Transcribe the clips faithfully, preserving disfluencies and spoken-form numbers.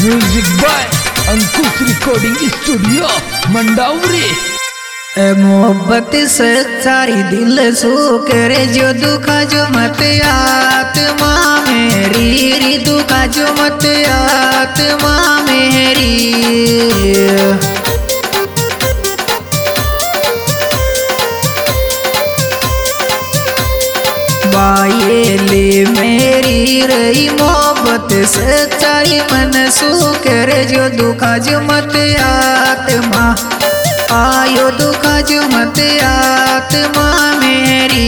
Music by Ankush recording studio Mandauri. मोहब्बत सच्चाई दिल सो करे जो दुखा जो मत आत्मा मेरी री दुखा जो मत आत्मा मेरी। बायले मेरी रही मोहब्बत सच्चाई मन सो करे जो दुखा जो मत आत्मा आयो दुखा जो मत आत्मा मेरी।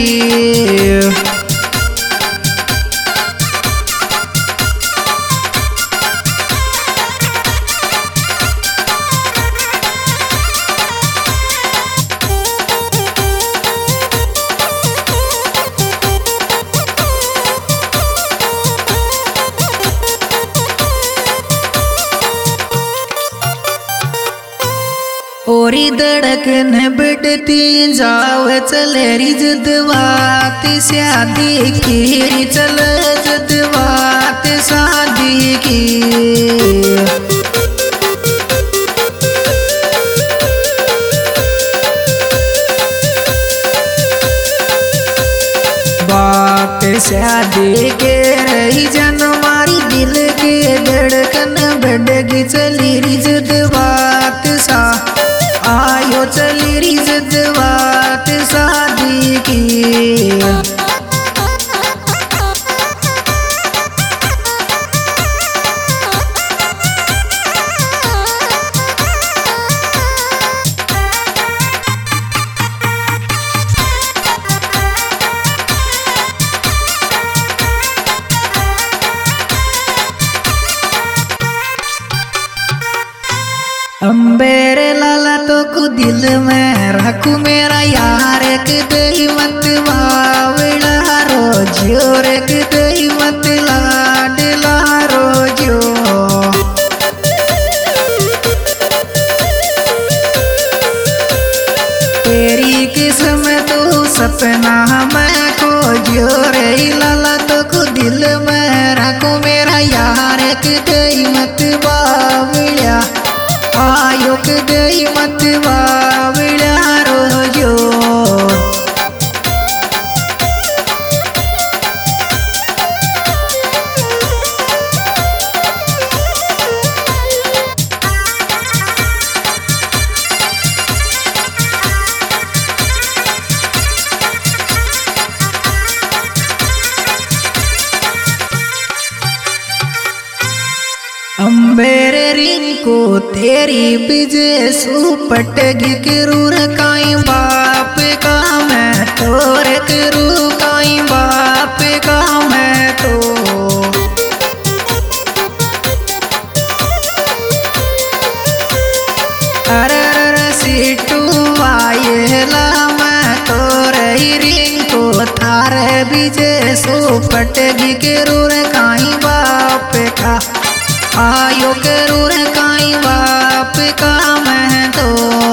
ओरी धड़कन बढ़ती जाव चले री जदवात शादी की चल जदवात शादी की। बात शादी के रही जन मारी दिल के धड़कन बढ़गी चली री जदवात सा आयो चली री जदवात शादी की। अम्बेरे लाला तो को दिल में रखू मेरा यार एक दही मत बावड़ा रोजियो एक दही मत लाडला रोजियो। तेरी किस्म तो सपना मैं खोजियो रे लाला तो को दिल में रखू मेरा यार एक दही मत बावड़ा आयो के गई मत बावड़ा रोजो। अम्बेरे रिंग को तेरी बिजे सुपटगी किरूर काई बाप का मैं तोरे करू काई बाप का मैं तो। अरे सीटू आयला मैं तोरे रिंग को थारे बिजे सुपटगी किरूर काई बाप का आयो करूर काई बाप का मैं तो।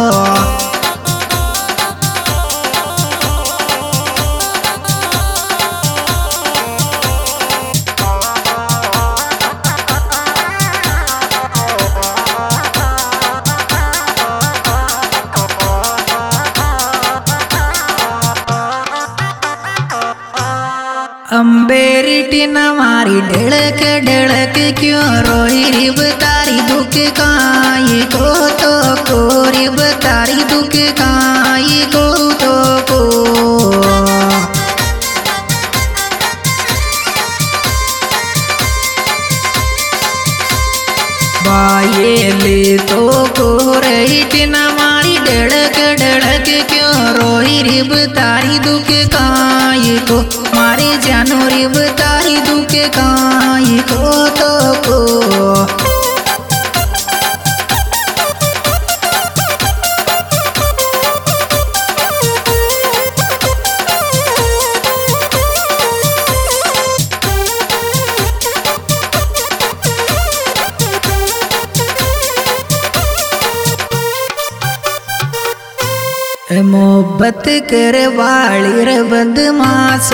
अम्बेरी टीना मारी ढड़क ढड़क क्यों रोई री बतारी दुख काई को तो को री बतारी दुख काई को तो को। बायले तो को रही टीना मारी ढड़क ढड़क क्यों रोई री बतारी दुख काई को मारी जानो री बतारी दुख काई को तो को। मोहब्बत कर वाली रे बदमाश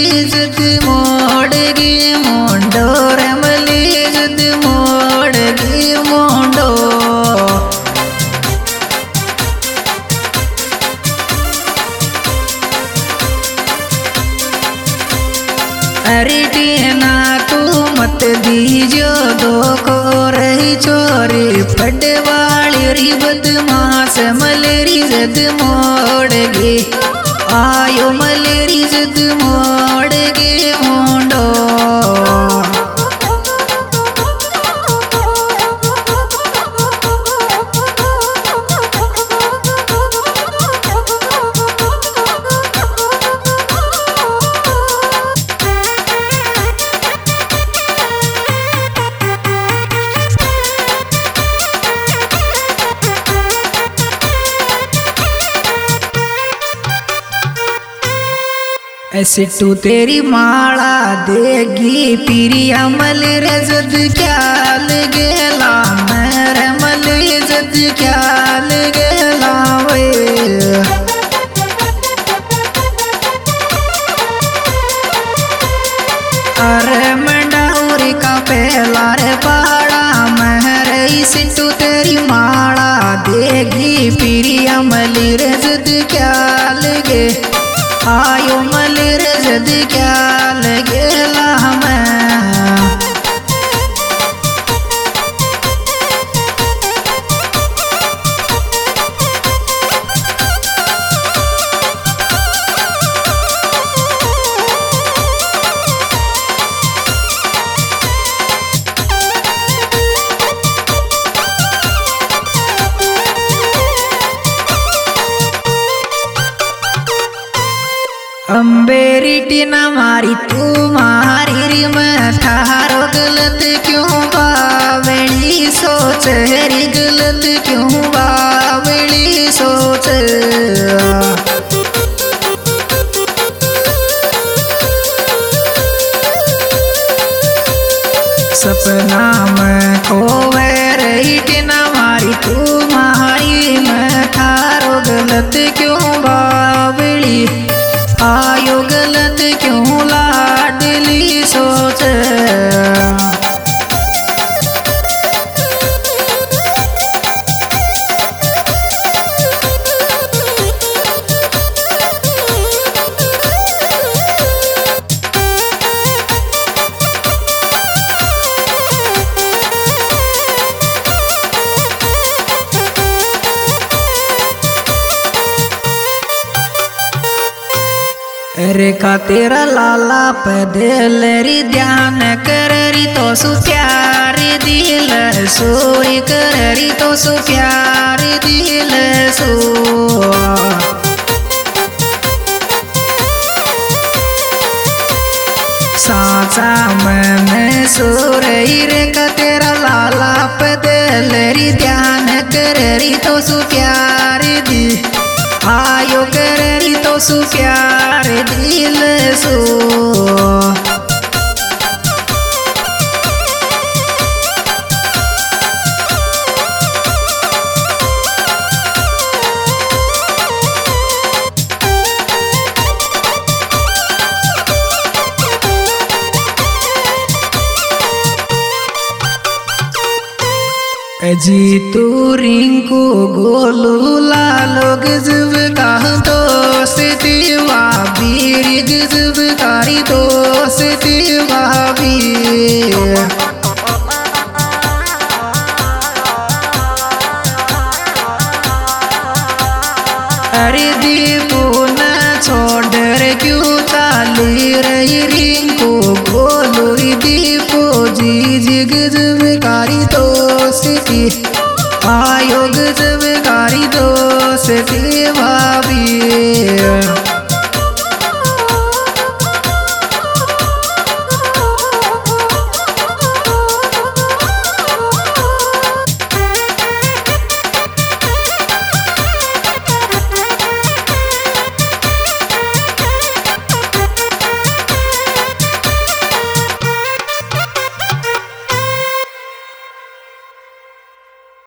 मलीजत मोड़गी मोंडोर मलीजत मोड़गी। जो दो को रही चोरी पटवाली री बदमाश मलेरी जद मोड़ गे आयो मलेरी जद मोड़ गे मोंडो ऐसे तू तेरी माला देगी पिरिया मल रजद क्या लगेला मेरे मल रजद क्या लगेला वे अरे मंडाउरी का पहला रे पाड़ा मेरे इसे तू तेरी माला देगी पिरिया मल रजद क्या लगे आयो मल रजद क्या लगेला हमें अम्बेरी टीना मारी तू मारी री मैं थारो गलत क्यों बावली सोच हरी गलत क्यों बावली सोच सपना में खोवे रही टीना मारी तू मारी मैं थारो गलत क्यों बावली आयो गलत क्यों लाडली सोच रे का तेरा लाला पे दिल री ध्यान कर री तो सु प्यार दिल सोई कर री तो सु प्यार दिल सो साचा मैंने सो रही रे का तेरा लाला पे दिल री ध्यान कर री तो सु प्यार दी आयो कर री तो सु प्यार दिल सो जी तू रिंकू गोलू लालो गजब का दोस्त वाबीर गजब कारी दोस्त वाबीर अरे दीपू न छोड़ रे क्यों चाली रही रिंकू गोलू दीपू जी जी गजब कारी दोस्ती आयो गजब कारी दोस्ती भाभी